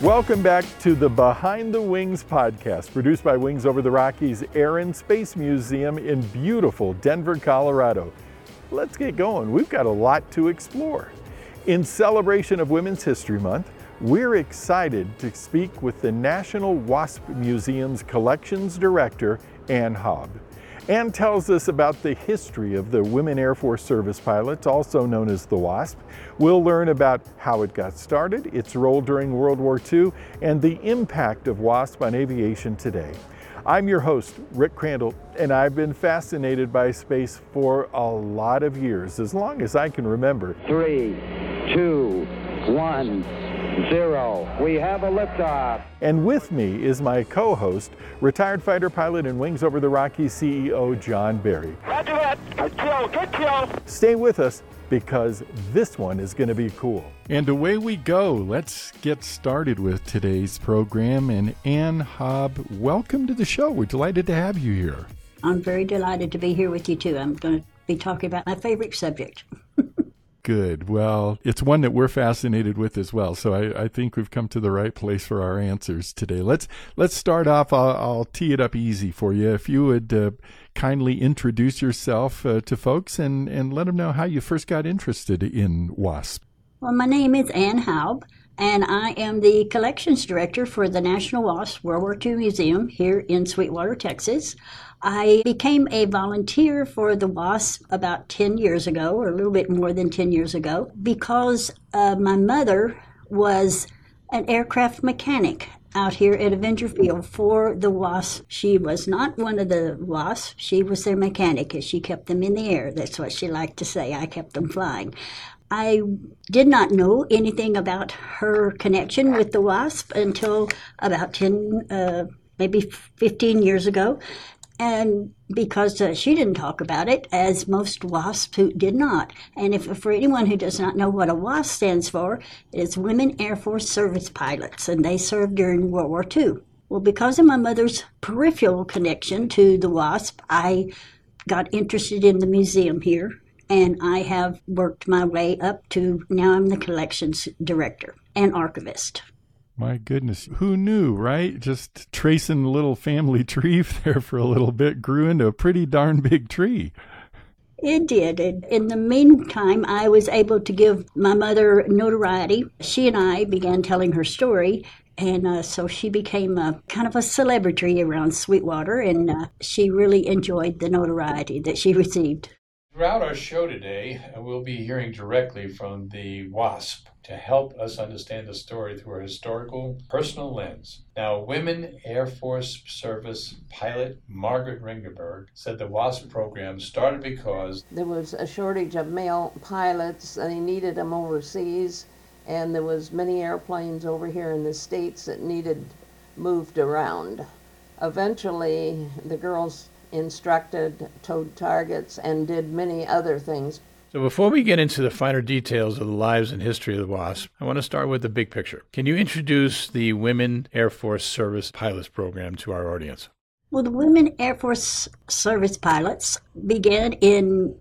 Welcome back to the Behind the Wings podcast, produced by Wings Over the Rockies Air and Space Museum in beautiful Denver, Colorado. Let's get going. We've got a lot to explore. In celebration of Women's History Month, we're excited to speak with the National WASP Museum's Collections Director, Ann Haub. Ann tells us about the history of the Women Air Force Service Pilots, also known as the WASP. We'll learn about how it got started, its role during World War II, and the impact of WASP on aviation today. I'm your host, Rick Crandall, and I've been fascinated by space for a lot of years, as long as I can remember. 3, 2, 1, 0. We have a liftoff. And with me is my co-host, retired fighter pilot and Wings Over the Rockies CEO, John Barry. Roger that. Good kill, good kill. Stay with us because this one is going to be cool. And away we go. Let's get started with today's program. And Ann Haub, welcome to the show. We're delighted to have you here. I'm very delighted to be here with you too. I'm going to be talking about my favorite subject. Good. Well, it's one that we're fascinated with as well. So I think we've come to the right place for our answers today. Let's start off. I'll tee it up easy for you. If you would kindly introduce yourself to folks and let them know how you first got interested in WASP. Well, my name is Ann Haub, and I am the collections director for the National WASP World War II Museum here in Sweetwater, Texas. I became a volunteer for the WASP about 10 years ago, or a little bit more than 10 years ago, because my mother was an aircraft mechanic out here at Avenger Field for the WASP. She was not one of the WASP, she was their mechanic, as she kept them in the air. That's what she liked to say, I kept them flying. I did not know anything about her connection with the WASP until about 10, maybe 15 years ago. And because she didn't talk about it, as most WASPs who did not. And if for anyone who does not know what a WASP stands for, it's Women Air Force Service Pilots, and they served during World War II. Well, because of my mother's peripheral connection to the WASP, I got interested in the museum here, and I have worked my way up to now I'm the collections director and archivist. My goodness, who knew, right? Just tracing a little family tree there for a little bit grew into a pretty darn big tree. It did. In the meantime, I was able to give my mother notoriety. She and I began telling her story, and so she became kind of a celebrity around Sweetwater, and she really enjoyed the notoriety that she received. Throughout our show today, we'll be hearing directly from the WASP to help us understand the story through a historical, personal lens. Now, Women Air Force Service pilot Margaret Ringerberg said the WASP program started because there was a shortage of male pilots. They needed them overseas, and there was many airplanes over here in the States that needed moved around. Eventually, the girls instructed, towed targets, and did many other things. So before we get into the finer details of the lives and history of the WASP, I want to start with the big picture. Can you introduce the Women Air Force Service Pilots program to our audience? Well, the Women Air Force Service Pilots began in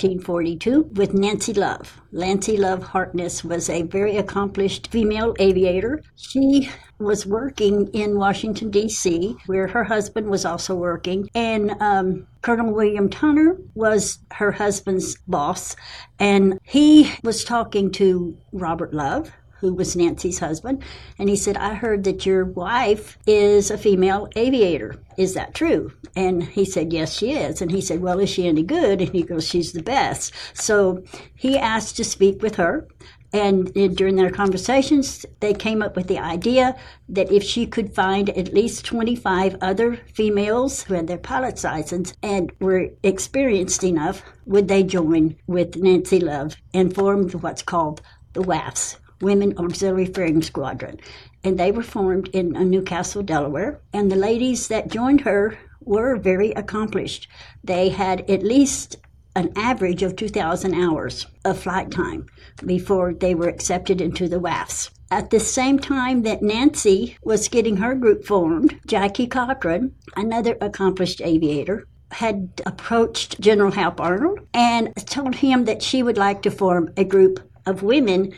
1942 with Nancy Love. Nancy Love Harkness was a very accomplished female aviator. She was working in Washington, D.C., where her husband was also working, and Colonel William Tunner was her husband's boss, and he was talking to Robert Love, who was Nancy's husband, and he said, I heard that your wife is a female aviator. Is that true? And he said, yes, she is. And he said, well, is she any good? And he goes, she's the best. So he asked to speak with her. And during their conversations, they came up with the idea that if she could find at least 25 other females who had their pilot's license and were experienced enough, would they join with Nancy Love and form what's called the WAFS, Women Auxiliary Flying Squadron. And they were formed in Newcastle, Delaware. And the ladies that joined her were very accomplished. They had at least an average of 2,000 hours of flight time before they were accepted into the WAFs. At the same time that Nancy was getting her group formed, Jackie Cochran, another accomplished aviator, had approached General Hap Arnold and told him that she would like to form a group of women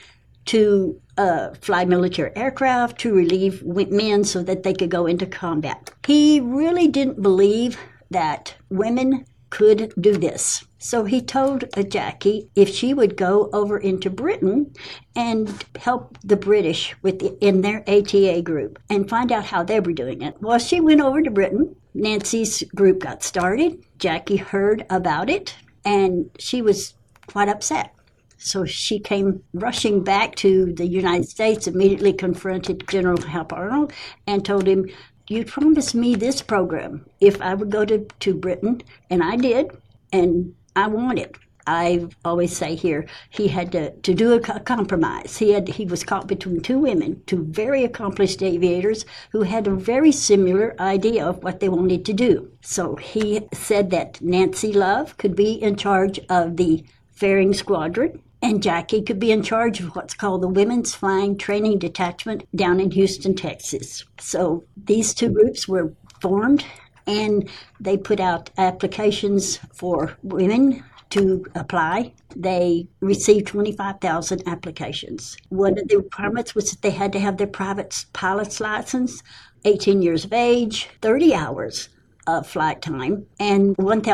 to fly military aircraft, to relieve men so that they could go into combat. He really didn't believe that women could do this. So he told Jackie if she would go over into Britain and help the British in their ATA group and find out how they were doing it. Well, she went over to Britain. Nancy's group got started. Jackie heard about it, and she was quite upset. So she came rushing back to the United States, immediately confronted General Hap Arnold, and told him, "You promised me this program if I would go to Britain," and I did, and I want it. I always say here, he had to do a compromise. He was caught between two women, two very accomplished aviators who had a very similar idea of what they wanted to do. So he said that Nancy Love could be in charge of the Fairing Squadron, and Jackie could be in charge of what's called the Women's Flying Training Detachment down in Houston, Texas. So these two groups were formed, and they put out applications for women to apply. They received 25,000 applications. One of the requirements was that they had to have their private pilot's license, 18 years of age, 30 hours of flight time, and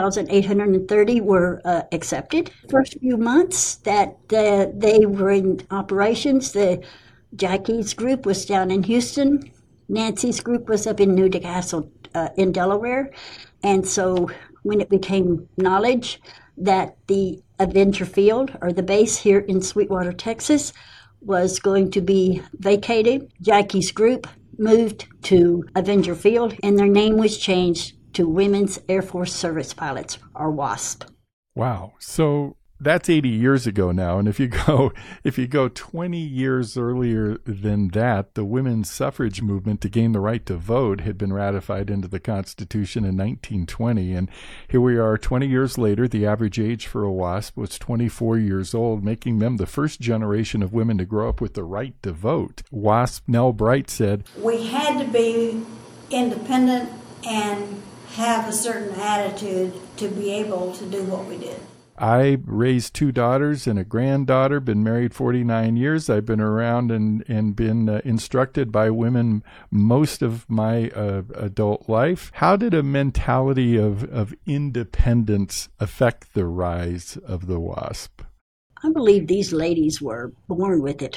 1,830 were accepted. First few months that they were in operations, Jackie's group was down in Houston, Nancy's group was up in Newcastle in Delaware, and so when it became knowledge that the Avenger Field, or the base here in Sweetwater, Texas, was going to be vacated, Jackie's group moved to Avenger Field, and their name was changed to Women's Air Force Service Pilots, or WASP. Wow. So that's 80 years ago now. And if you go 20 years earlier than that, the women's suffrage movement to gain the right to vote had been ratified into the Constitution in 1920. And here we are 20 years later. The average age for a WASP was 24 years old, making them the first generation of women to grow up with the right to vote. WASP Nell Bright said, "We had to be independent and have a certain attitude to be able to do what we did. I raised 2 daughters and a granddaughter, been married 49 years. I've been around and been instructed by women most of my adult life. How did a mentality of independence affect the rise of the WASP?" I believe these ladies were born with it.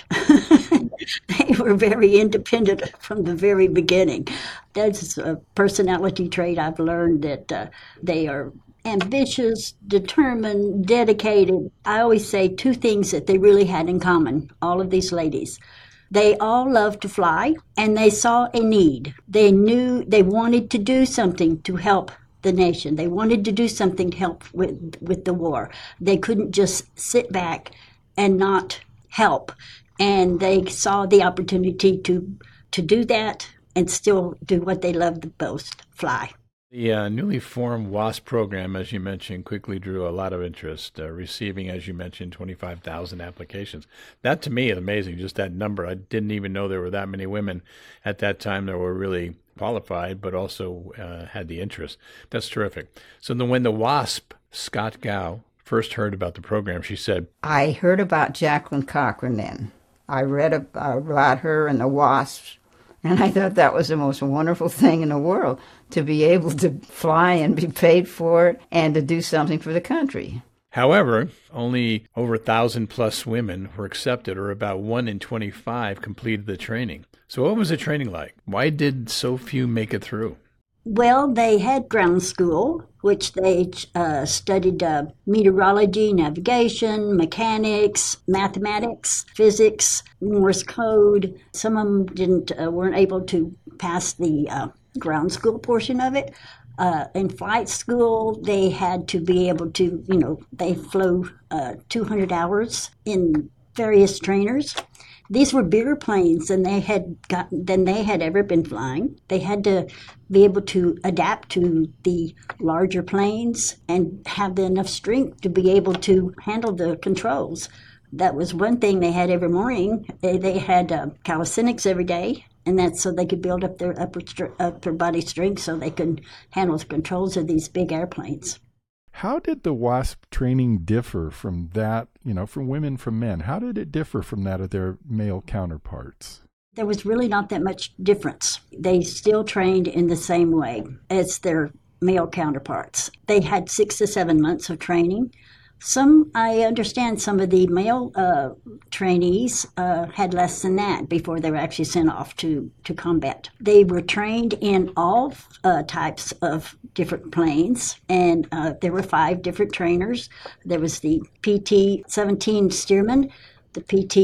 They were very independent from the very beginning. That's a personality trait I've learned, that they are ambitious, determined, dedicated. I always say 2 things that they really had in common, all of these ladies. They all loved to fly, and they saw a need. They knew they wanted to do something to help the nation. They wanted to do something to help with the war. They couldn't just sit back and not help. And they saw the opportunity to do that and still do what they loved the most, fly. The newly formed WASP program, as you mentioned, quickly drew a lot of interest, receiving, as you mentioned, 25,000 applications. That, to me, is amazing, just that number. I didn't even know there were that many women at that time that were really qualified, but also had the interest. That's terrific. So when the WASP, Scott Gow, first heard about the program, she said, "I heard about Jacqueline Cochran then. I read about her and the WASPs, and I thought that was the most wonderful thing in the world, to be able to fly and be paid for it and to do something for the country." However, only over 1,000 plus women were accepted, or about 1 in 25 completed the training. So what was the training like? Why did so few make it through? Well, they had ground school, which they studied meteorology, navigation, mechanics, mathematics, physics, Morse code. Some of them weren't able to pass the ground school portion of it. In flight school, they had to be able to, they flew 200 hours in various trainers. These were bigger planes than they had ever been flying. They had to be able to adapt to the larger planes and have enough strength to be able to handle the controls. That was one thing they had every morning. They had calisthenics every day, and that's so they could build up their upper body strength so they could handle the controls of these big airplanes. How did the WASP training differ from that, from women from men? How did it differ from that of their male counterparts? There was really not that much difference. They still trained in the same way as their male counterparts. They had 6 to 7 months of training. I understand some of the male trainees had less than that before they were actually sent off to combat. They were trained in all types of different planes, and there were 5 different trainers. There was the PT-17 Stearman, the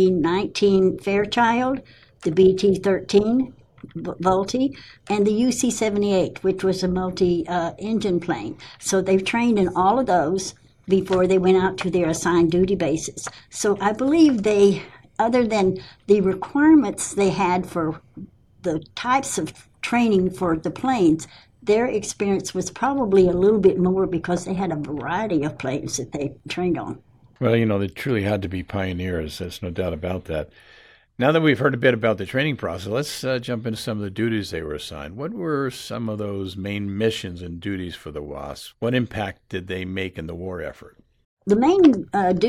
PT-19 Fairchild, the BT-13 Vultee, and the UC-78, which was a multi-engine plane. So they've trained in all of those before they went out to their assigned duty bases. So I believe they, other than the requirements they had for the types of training for the planes, their experience was probably a little bit more because they had a variety of planes that they trained on. Well, they truly had to be pioneers. There's no doubt about that. Now that we've heard a bit about the training process, let's jump into some of the duties they were assigned. What were some of those main missions and duties for the WASP? What impact did they make in the war effort? The main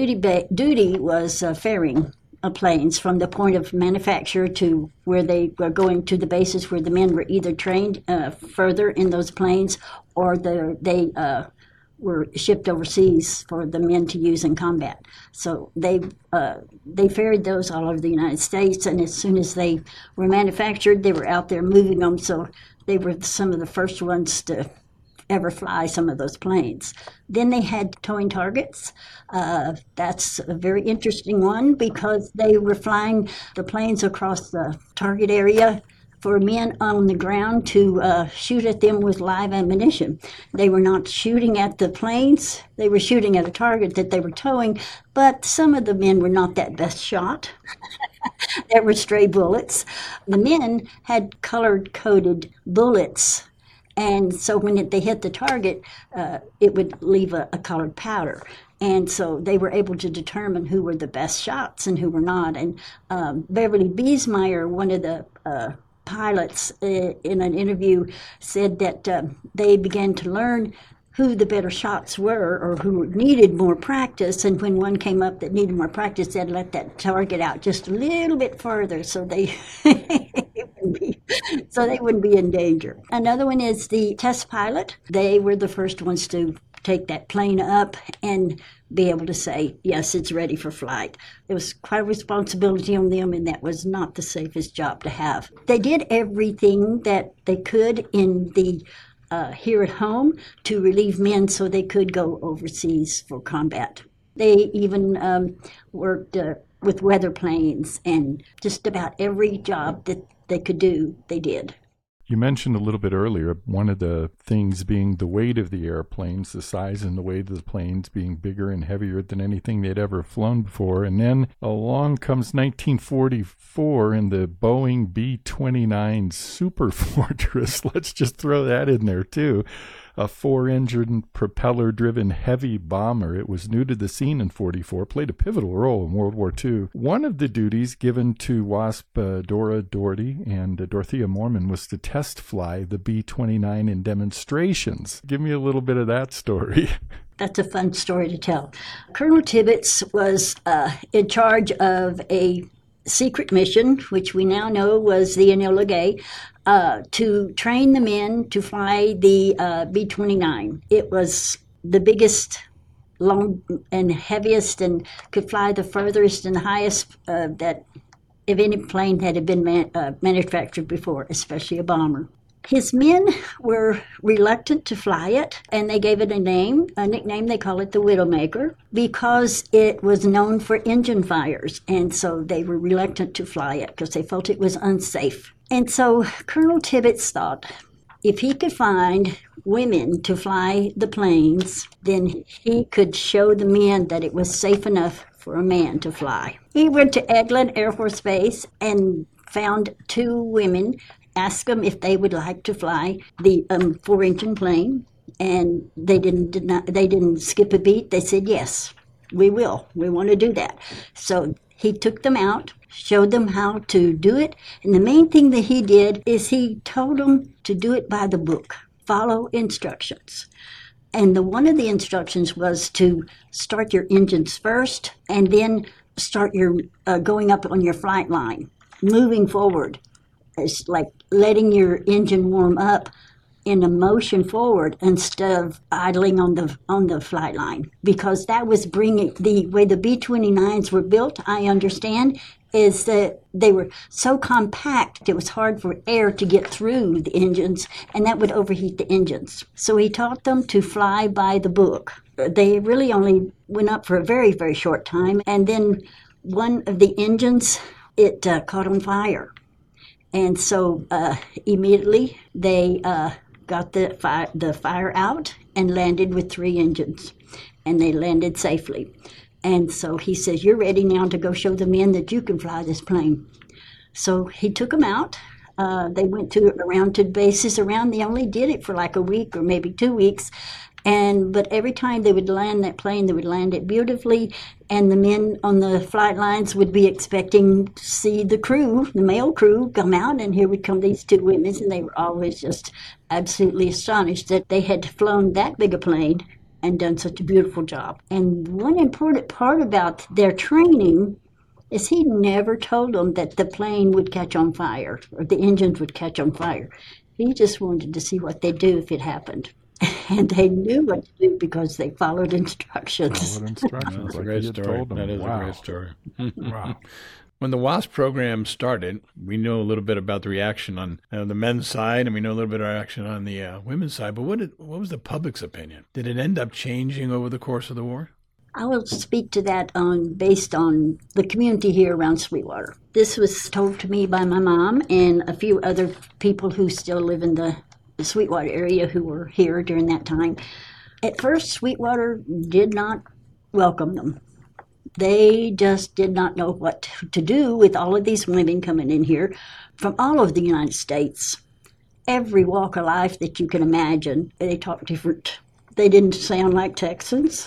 duty was ferrying planes from the point of manufacture to where they were going to the bases where the men were either trained further in those planes or they were shipped overseas for the men to use in combat. So they ferried those all over the United States, and as soon as they were manufactured, they were out there moving them. So they were some of the first ones to ever fly some of those planes. Then they had towing targets. That's a very interesting one because they were flying the planes across the target area for men on the ground to shoot at them with live ammunition. They were not shooting at the planes, they were shooting at a target that they were towing, but some of the men were not that best shot. There were stray bullets. The men had colored-coded bullets, and so when they hit the target, it would leave a colored powder. And so they were able to determine who were the best shots and who were not. And Beverly Biesmeyer, one of the pilots in an interview, said that they began to learn who the better shots were or who needed more practice, and when one came up that needed more practice, they'd let that target out just a little bit further so they wouldn't be in danger. Another one is the test pilot. They were the first ones to take that plane up and be able to say, yes, it's ready for flight. There was quite a responsibility on them, and that was not the safest job to have. They did everything that they could in the here at home to relieve men so they could go overseas for combat. They even worked with weather planes, and just about every job that they could do, they did. You mentioned a little bit earlier, one of the things being the weight of the airplanes, the size and the weight of the planes being bigger and heavier than anything they'd ever flown before. And then along comes 1944 and the Boeing B-29 Super Fortress. Let's just throw that in there too. A 4-engine propeller-driven heavy bomber. It was new to the scene in 44, played a pivotal role in World War II. One of the duties given to WASP Dora Doherty and Dorothea Moorman was to test fly the B-29 in demonstrations. Give me a little bit of that story. That's a fun story to tell. Colonel Tibbets was in charge of a secret mission, which we now know was the Enola Gay, to train the men to fly the B-29. It was the biggest, long and heaviest, and could fly the furthest and the highest that if any plane had been manufactured before, especially a bomber. His men were reluctant to fly it, and they gave it a nickname. They call it the Widowmaker, because it was known for engine fires, and so they were reluctant to fly it because they felt it was unsafe. And so Colonel Tibbets thought if he could find women to fly the planes, then he could show the men that it was safe enough for a man to fly. He went to Eglin Air Force Base and found 2 women, asked them if they would like to fly the 4-engine plane, and they didn't skip a beat. They said, yes, we will. We want to do that. So he took them out, showed them how to do it, and the main thing that he did is he told them to do it by the book, follow instructions. And one of the instructions was to start your engines first and then start your going up on your flight line, moving forward. It's like letting your engine warm up in a motion forward instead of idling on the flight line, because that was bringing the way the B-29s were built. I understand is that they were so compact it was hard for air to get through the engines, and that would overheat the engines. So he taught them to fly by the book. They really only went up for a very, very short time, and then one of the engines, it caught on fire. And so immediately they got the fire out and landed with 3 engines, and they landed safely. And so he says, you're ready now to go show the men that you can fly this plane. So he took them out. They went around to bases around. They only did it for like a week or maybe 2 weeks. But every time they would land that plane, they would land it beautifully, and the men on the flight lines would be expecting to see the crew, the male crew, come out, and here would come these 2 women, and they were always just absolutely astonished that they had flown that big a plane and done such a beautiful job. And one important part about their training is he never told them that the plane would catch on fire or the engines would catch on fire. He just wanted to see what they'd do if it happened. And they knew what to do because they followed instructions. That's a great story. That is a great story. Wow. When the WASP program started, we know a little bit about the reaction on the men's side, and we know a little bit of reaction on the women's side. But what was the public's opinion? Did it end up changing over the course of the war? I will speak to that based on the community here around Sweetwater. This was told to me by my mom and a few other people who still live in the Sweetwater area who were here during that time. At first, Sweetwater did not welcome them. They just did not know what to do with all of these women coming in here from all over the United States. Every walk of life that you can imagine. They talked different. They didn't sound like Texans.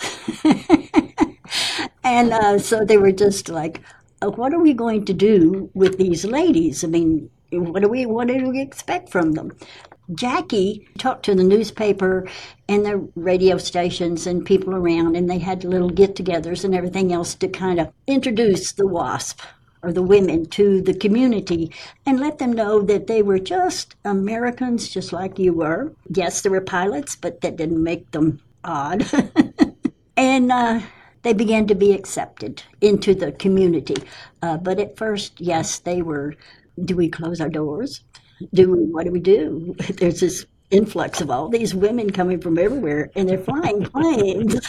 And so they were just like, what are we going to do with these ladies? I mean, what do we expect from them? Jackie talked to the newspaper and the radio stations and people around, and they had little get-togethers and everything else to kind of introduce the WASP or the women to the community and let them know that they were just Americans just like you were. Yes, they were pilots, but that didn't make them odd. And they began to be accepted into the community. But at first, yes, they were, do we close our doors? What do we do? There's this influx of all these women coming from everywhere, and they're flying planes.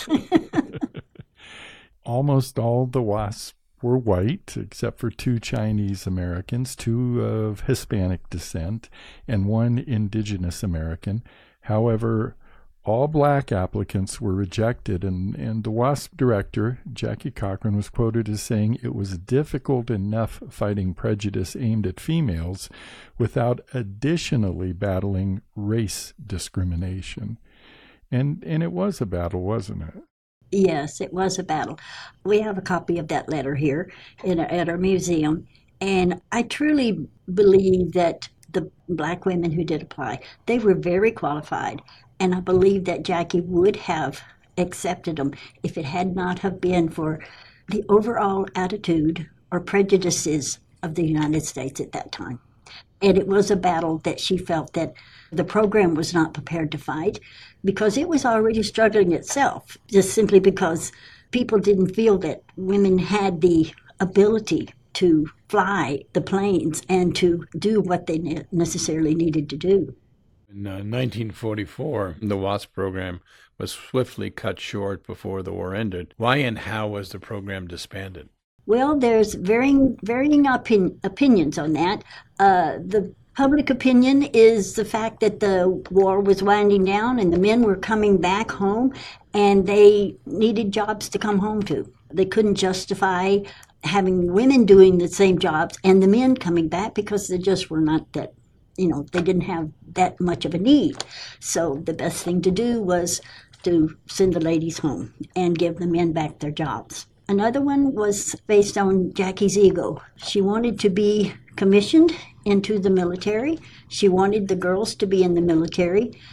Almost all the WASP were white, except for 2 Chinese Americans, 2 of Hispanic descent, and 1 indigenous American. However, all black applicants were rejected, and the WASP director, Jackie Cochran, was quoted as saying it was difficult enough fighting prejudice aimed at females without additionally battling race discrimination. And it was a battle, wasn't it? Yes, it was a battle. We have a copy of that letter here at our museum, and I truly believe that the black women who did apply, they were very qualified. And I believe that Jackie would have accepted them if it had not have been for the overall attitude or prejudices of the United States at that time. And it was a battle that she felt that the program was not prepared to fight because it was already struggling itself, just simply because people didn't feel that women had the ability to fly the planes and to do what they necessarily needed to do. In 1944, the WASP program was swiftly cut short before the war ended. Why and how was the program disbanded? Well, there's varying opinions on that. The public opinion is the fact that the war was winding down and the men were coming back home and they needed jobs to come home to. They couldn't justify having women doing the same jobs and the men coming back because they just were not that, they didn't have that much of a need. So the best thing to do was to send the ladies home and give the men back their jobs. Another one was based on Jackie's ego. She wanted to be commissioned into the military. She wanted the girls to be in the military.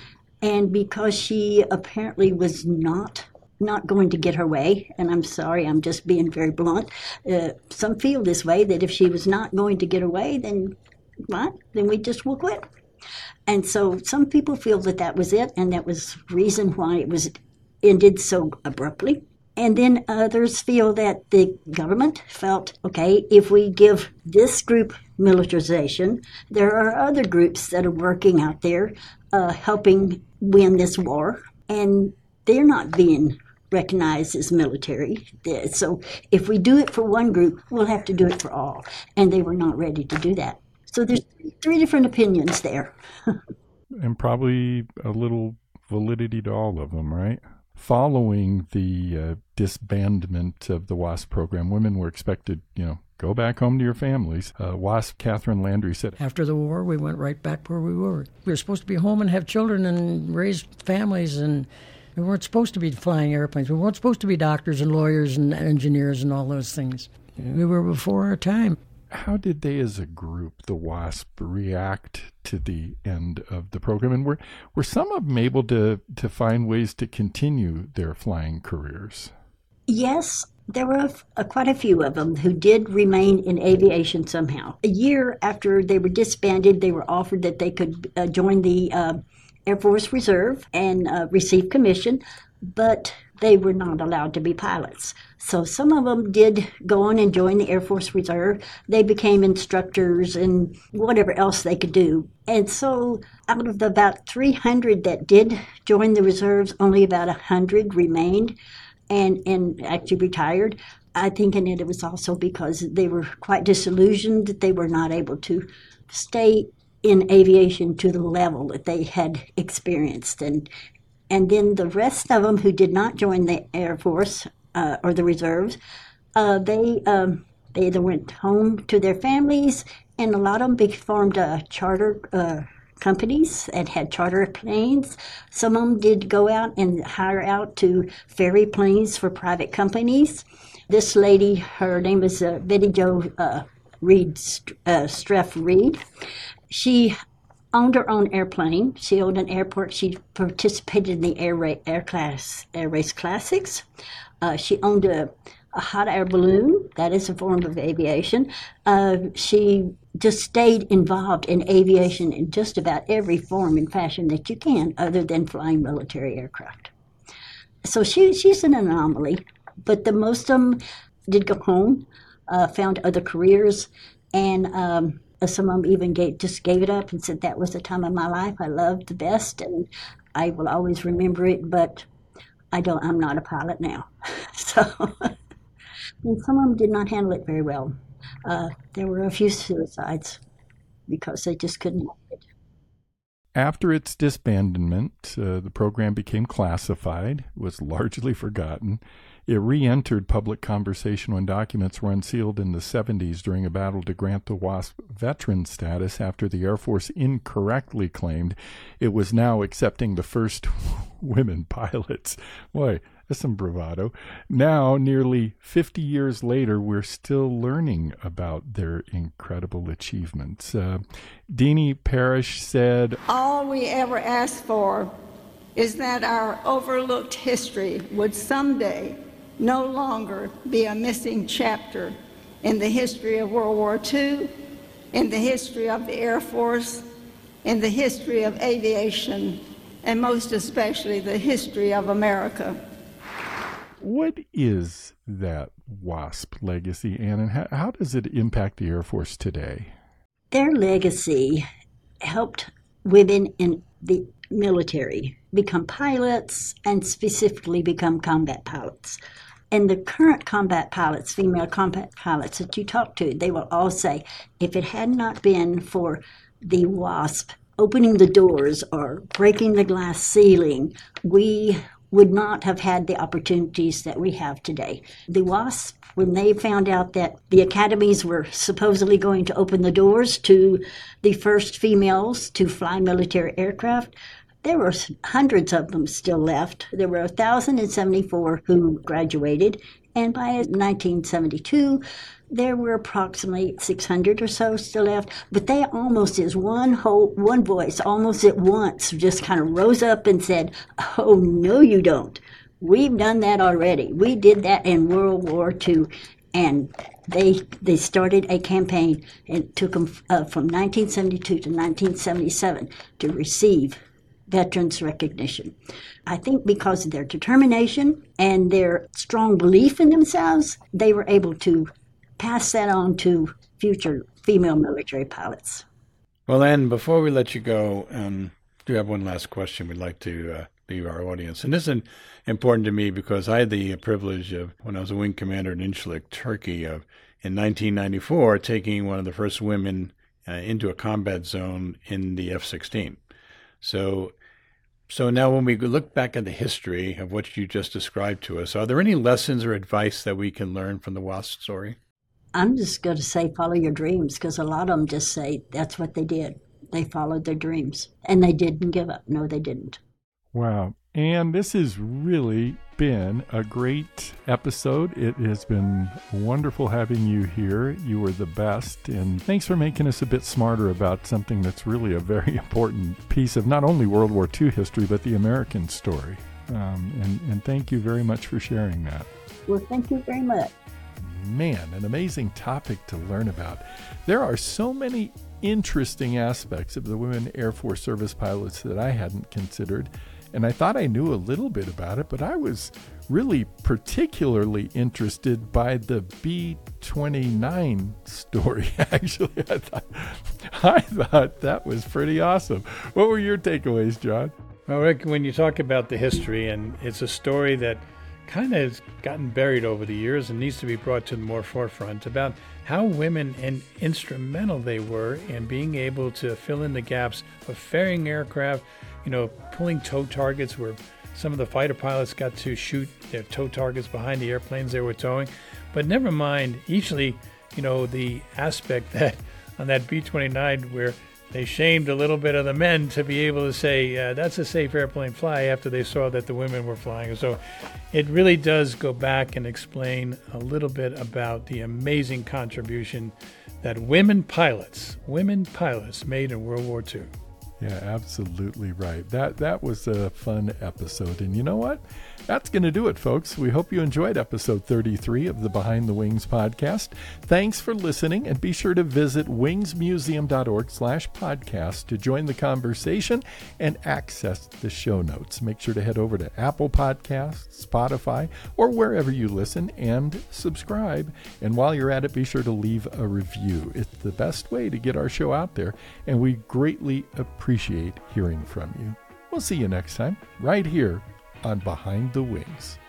And because she apparently was not going to get her way, and I'm sorry, I'm just being very blunt, some feel this way, that if she was not going to get her way, then what? Then we just will quit. And so some people feel that that was it, and that was the reason why it was ended so abruptly. And then others feel that the government felt, okay, if we give this group militarization, there are other groups that are working out there helping win this war, and they're not being recognized as military. So if we do it for one group, we'll have to do it for all. And they were not ready to do that. So there's three different opinions there. And probably a little validity to all of them, right? Following the disbandment of the WASP program, women were expected, go back home to your families. WASP Catherine Landry said, after the war, we went right back where we were. We were supposed to be home and have children and raise families, and we weren't supposed to be flying airplanes. We weren't supposed to be doctors and lawyers and engineers and all those things. We were before our time. How did they as a group, the WASP, react to the end of the program? And were some of them able to find ways to continue their flying careers? Yes, there were quite a few of them who did remain in aviation somehow. A year after they were disbanded, they were offered that they could join the Air Force Reserve and receive commission, but they were not allowed to be pilots. So some of them did go on and join the Air Force Reserve. They became instructors and whatever else they could do. And so out of the about 300 that did join the reserves, only about 100 remained and actually retired. I think in it was also because they were quite disillusioned that they were not able to stay in aviation to the level that they had experienced. And then the rest of them who did not join the Air Force or the reserves, they either went home to their families, and a lot of them formed charter companies and had charter planes. Some of them did go out and hire out to ferry planes for private companies. This lady, her name is Betty Jo Reed, Streff Reed. She owned her own airplane. She owned an airport. She participated in the Air Race Classics. She owned a hot air balloon. That is a form of aviation. She just stayed involved in aviation in just about every form and fashion that you can, other than flying military aircraft. So she's an anomaly, but the most of them did go home, found other careers, and some of them even just gave it up and said, that was the time of my life I loved the best, and I will always remember it, but I'm not a pilot now. So, and some of them did not handle it very well. There were a few suicides because they just couldn't help it. After its disbandment, the program became classified, was largely forgotten. It re-entered public conversation when documents were unsealed in the 70s during a battle to grant the WASP veteran status after the Air Force incorrectly claimed it was now accepting the first women pilots. Boy, that's some bravado. Now, nearly 50 years later, we're still learning about their incredible achievements. Deanie Parrish said, all we ever asked for is that our overlooked history would someday no longer be a missing chapter in the history of World War II, in the history of the Air Force, in the history of aviation, and most especially the history of America. What is that WASP legacy, Ann, and how does it impact the Air Force today? Their legacy helped women in the military become pilots and specifically become combat pilots. And the current combat pilots, female combat pilots that you talk to, they will all say, if it had not been for the WASP opening the doors or breaking the glass ceiling, we would not have had the opportunities that we have today. The WASP, when they found out that the academies were supposedly going to open the doors to the first females to fly military aircraft, there were hundreds of them still left. There were 1,074 who graduated, and by 1972, There were approximately 600 or so still left, but they almost as one voice, almost at once, just kind of rose up and said, "Oh, no, you don't. We've done that already. We did that in World War II." And they started a campaign, and it took them from 1972 to 1977 to receive veterans recognition. I think because of their determination and their strong belief in themselves, they were able to pass that on to future female military pilots. Well, Ann, before we let you go, I do have one last question we'd like to leave our audience. And this is important to me because I had the privilege of, when I was a wing commander in Incirlik, Turkey, in 1994, taking one of the first women into a combat zone in the F-16. So now when we look back at the history of what you just described to us, are there any lessons or advice that we can learn from the WASP story? I'm just going to say follow your dreams, because a lot of them just say that's what they did. They followed their dreams, and they didn't give up. No, they didn't. Wow. And this has really been a great episode. It has been wonderful having you here. You were the best. And thanks for making us a bit smarter about something that's really a very important piece of not only World War II history, but the American story. And thank you very much for sharing that. Well, thank you very much. Man, an amazing topic to learn about. There are so many interesting aspects of the women Air Force service pilots that I hadn't considered. And I thought I knew a little bit about it, but I was really particularly interested by the B-29 story, actually. I thought that was pretty awesome. What were your takeaways, John? Well, Rick, when you talk about the history, and it's a story that kind of has gotten buried over the years and needs to be brought to the more forefront about how women and instrumental they were in being able to fill in the gaps of ferrying aircraft, pulling tow targets where some of the fighter pilots got to shoot their tow targets behind the airplanes they were towing. But never mind, usually, the aspect that on that B-29 where they shamed a little bit of the men to be able to say, that's a safe airplane fly after they saw that the women were flying. So it really does go back and explain a little bit about the amazing contribution that women pilots made in World War II. Yeah, absolutely right. That was a fun episode. And you know what? That's going to do it, folks. We hope you enjoyed episode 33 of the Behind the Wings podcast. Thanks for listening, and be sure to visit wingsmuseum.org/podcast to join the conversation and access the show notes. Make sure to head over to Apple Podcasts, Spotify, or wherever you listen and subscribe. And while you're at it, be sure to leave a review. It's the best way to get our show out there, and we greatly appreciate hearing from you. We'll see you next time, right here on Behind the Wings.